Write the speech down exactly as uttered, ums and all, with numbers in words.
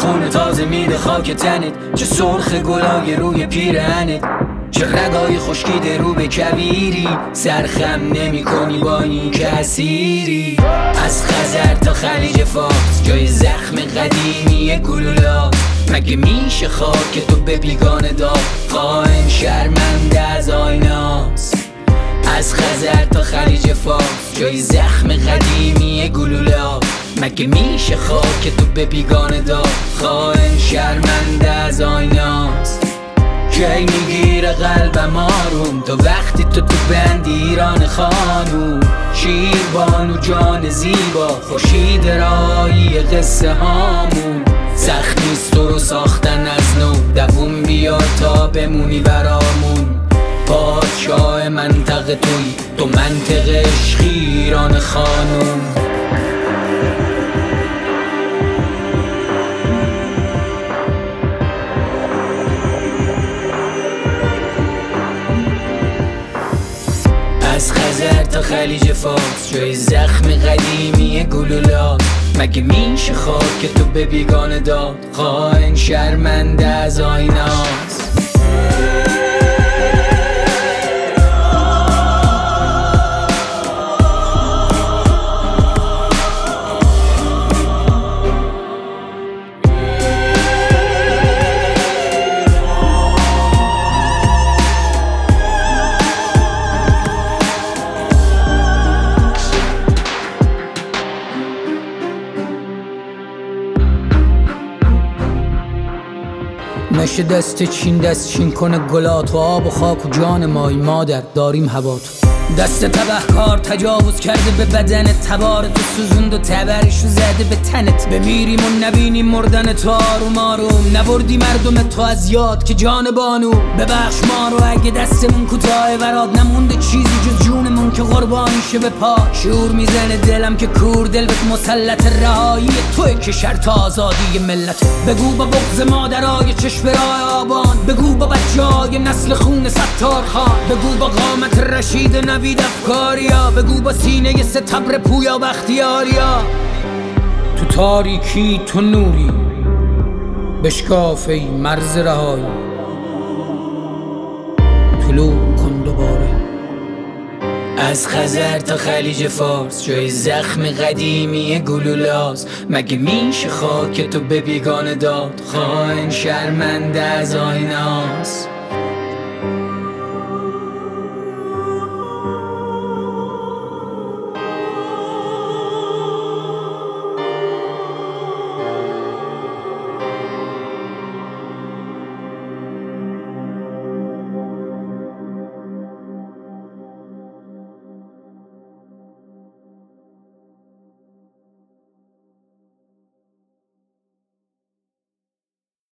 خون تازه میده خاک تنت، چه سرخ گلای روی پیرهنت، چه رگای خشکیده رو به کویری، سرخم نمی کنی با این کسیری. از خزر تا خلیج فارس جای زخم قدیمی گلولا، مگه میشه خاک تو به بیگانه داد؟ خائن شرمنده از آیناست. از خزر تا خلیج فارس جای زخم قدیمی گلولا، مگه میشه خاک تو به بیگانه داد؟ خائن شرمنده از آیناست. کی میگیره قلبم آروم تو وقتی تو تو بندی ایران خانوم، شیر بانو جان زیبا خورشید راهی قصه هامون. سخت نیست تو رو ساختن از نو، دووم بیا تا بمونی برامون. پادشاه منطقه توی تو منطقه عشقی ایران خانوم. از خزر تا خلیج فارس جای زخم قدیمی گلولا، مگه میشه خاک تو به بیگانه داد؟ خائن شرمنده از آیناست. نشه دست چین دست چین کنه گلات و آب و خاک و جان مای مادر داریم هوا تو. دست تبهکار تجاوز کرده به بدن تبار تو، سوزوند و تبرشو زده به تنت. بمیریم و نبینیم مردن تو آروم آروم، نبردی مردم تو از یاد که جان بانو. ببخش ما رو اگه دستمون کوتاه وراد نمونده چیزی جز جونمون که قربانی شه به پا. شعور میزنه دلم که کور دل بهت مسلط رهایی توی که شرط آزادی ملت. بگو با بغض مادرای چشم راه آبان، بگو با بچه‌های نسل خون ستار خان، بگو با قامت رشید نوید افکاریا، بگو با سینه ستبر پویا بختیاریا. تو تاریکی تو نوری بشکاف ای مرز رهایی، طلوع کن دوباره. از خزر تا خلیج فارس جای زخم قدیمی گلولاست، مگه میشه خاک تو به بیگانه داد؟ خائن شرمنده از آیناست.